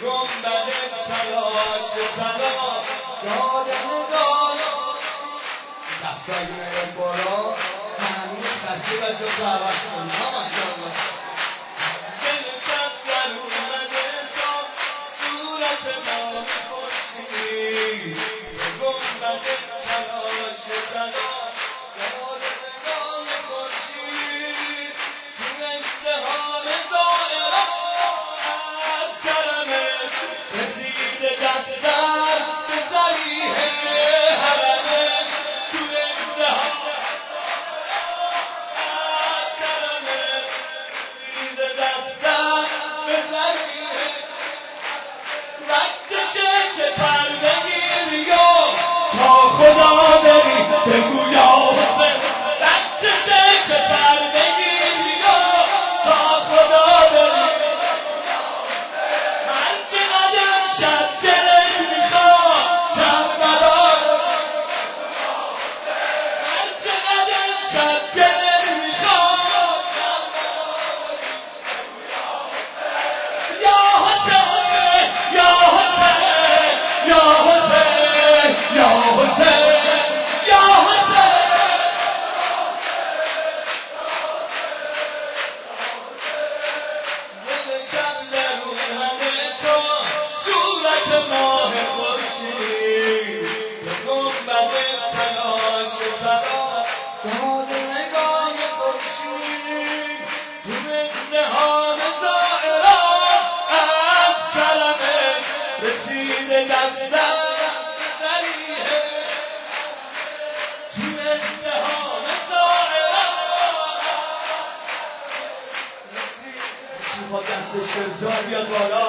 گنبد تلاش صدا دادن داد دستایی میرد بالا همین تصویر از جا دعوت کنی ها ماشاءالله دل شب در اومده تا صورت ما میپرسی گنبد تلاش صدا دادن داد خورشید تو ازدهام زائران از کرمش رسیده دستم به ضریح حرمش تو ازدهام از کرمش رسیده دستم به ضریح وقتشه که پر بگیری و تا خدا بری بگو یا حسین وقتشه که پر بگیری و تا خدا بری هر چقدر شب دلت میخواد کربلا هر چقدر شب دلت میخواد یا حسین یا حسین یا حسین یا حسین یا حسین دل شب در اومده تو صورت ماه خورشید به گنبد تلاش صدا داد نگاه خورشید تو ازدهام زائران از کرمش رسیده دستم به ضریح تو ازدهام زائران رسید با دستش فرزار بیاد بالا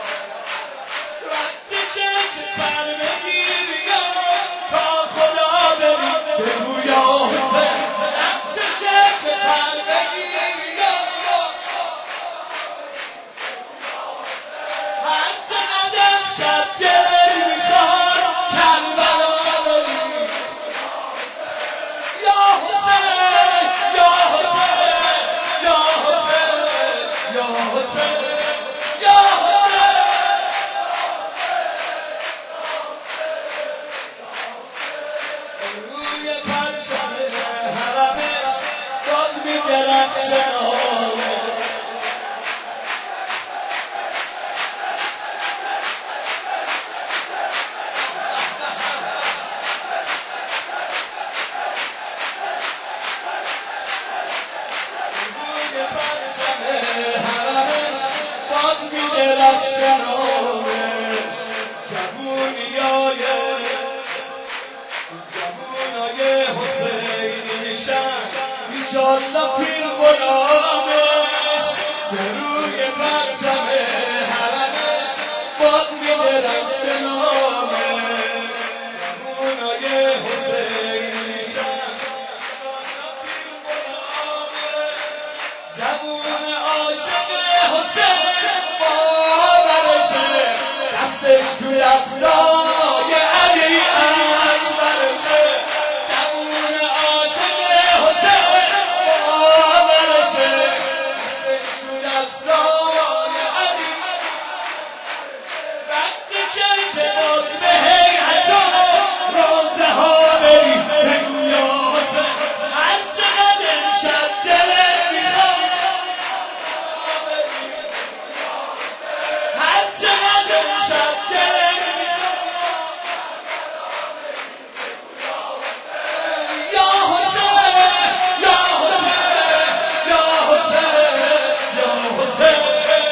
وقتشه که پر بگیری تا خدا بری بگو یا حسین وقتشه که پر بگیری هر چقدر شب دلت میخواد کربلا بری یا حسین یا حسین یا حسین یا حسین یا حسین روی پرچم حرمش باز می‌درخشه نامش روی پرچم حرمش باز می‌درخشه نامش جوونیای حسینی میشن ایشالله پیر غلامش که روی پرچم حرمش باز می‌درخشه نامش جوونای حسینی میشن ایشالله پیر غلامش جوون عاشق حسین باورشه دستش تو دستای علی اکبرشه جوون عاشق حسین باورشه دستش تو دستای علی وقتشه که باز به هیئت روزه ها بری بگو یا حسین هر چقدر شب دلت میخواد هر چقدر شب دلت یا حسین یا حسین یا حسین یا حسین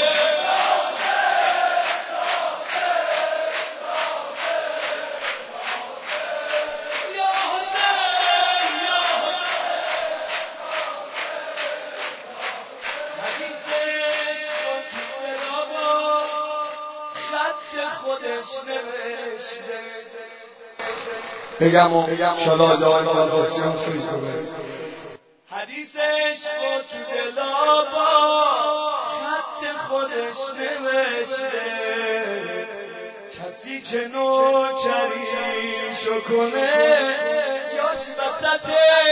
یا حسین یا حدیثش با سوئدابا خط خودش نوشته بگم و شلال آقای قاسم فیض رو حدیثش با سوئدابا خط خودش نوشته کسی که نوکریشو کنه جاش وسط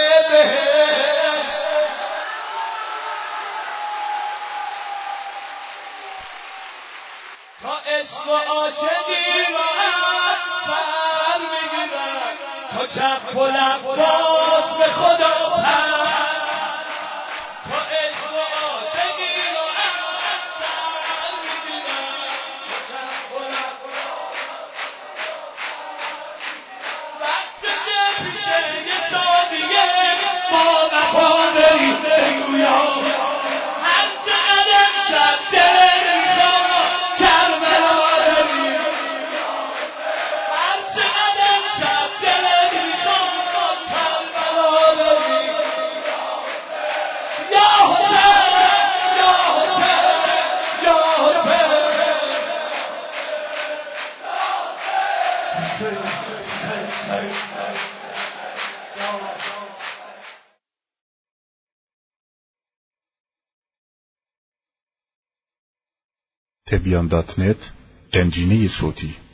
بهشت تا عشق و عاشقی راحت سر میگیرن تا چپ و لب باز به خدا پر تا عشق و عاشقی راحت سر میگیرن تا چپ و لب وقتشه پیشه یه سادیه با وفا بری بگویا هر چقدر امشب دلت میخواد کربلا بری هر چقدر امشب دلت میخواد کربلا بری یا حسین یا حسین یا حسین تبیان.net گنجینه صوتی